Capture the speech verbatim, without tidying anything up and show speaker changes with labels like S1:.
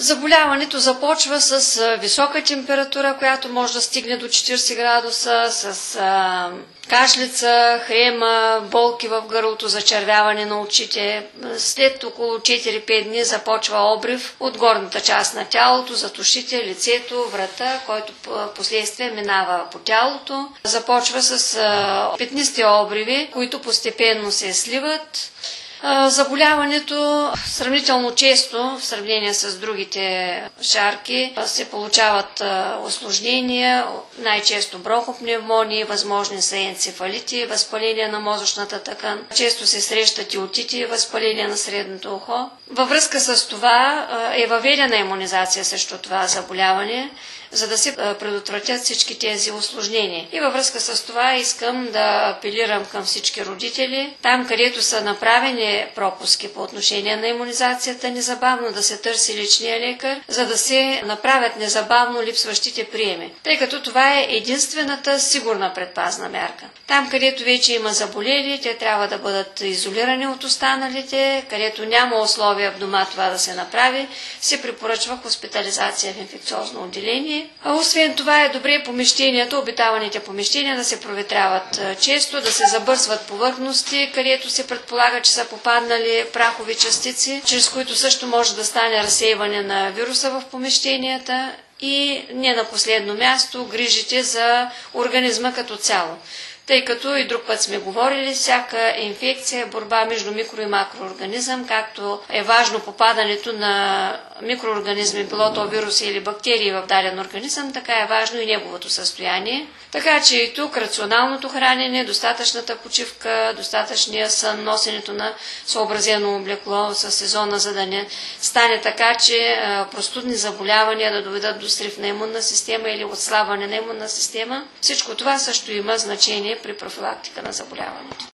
S1: Заболяването започва с висока температура, която може да стигне до четирийсет градуса, с а, кашлица, хрема, болки в гърлото, зачервяване на очите. След около четири-пет дни започва обрив от горната част на тялото, зад ушите, лицето, врата, който последствие минава по тялото. Започва с а, петнисти обриви, които постепенно се сливат. Заболяването сравнително често, в сравнение с другите шарки, се получават осложнения, най-често бронхопневмонии, възможни са енцефалити, възпаление на мозъчната тъкан. Често се срещат и отити, възпаление на средното ухо. Във връзка с това е въведена имунизация срещу това заболяване, за да се предотвратят всички тези осложнения. И във връзка с това искам да апелирам към всички родители, там където са направени пропуски по отношение на имунизацията, незабавно да се търси личния лекар, за да се направят незабавно липсващите приеми. Тъй като това е единствената сигурна предпазна мярка. Там където вече има заболели, те трябва да бъдат изолирани от останалите, където няма условия в дома това да се направи, се препоръчва хоспитализация в инфекциозно отделение. А освен това е добре помещенията, обитаваните помещения да се проветряват често, да се забърсват повърхности, където се предполага, че са попаднали прахови частици, чрез които също може да стане разсейване на вируса в помещенията, и не на последно място грижите за организма като цяло. Тъй като и друг път сме говорили, всяка инфекция е борба между микро- и макроорганизъм, както е важно попадането на микроорганизми, било то вируси или бактерии в даден организъм, така е важно и неговото състояние. Така че и тук рационалното хранене, достатъчната почивка, достатъчния сън, носенето на съобразено облекло със сезона, за да не стане така, че простудни заболявания да доведат до срив на имунна система или отслабване на имунна система. Всичко това също има значение при профилактика на заболяването.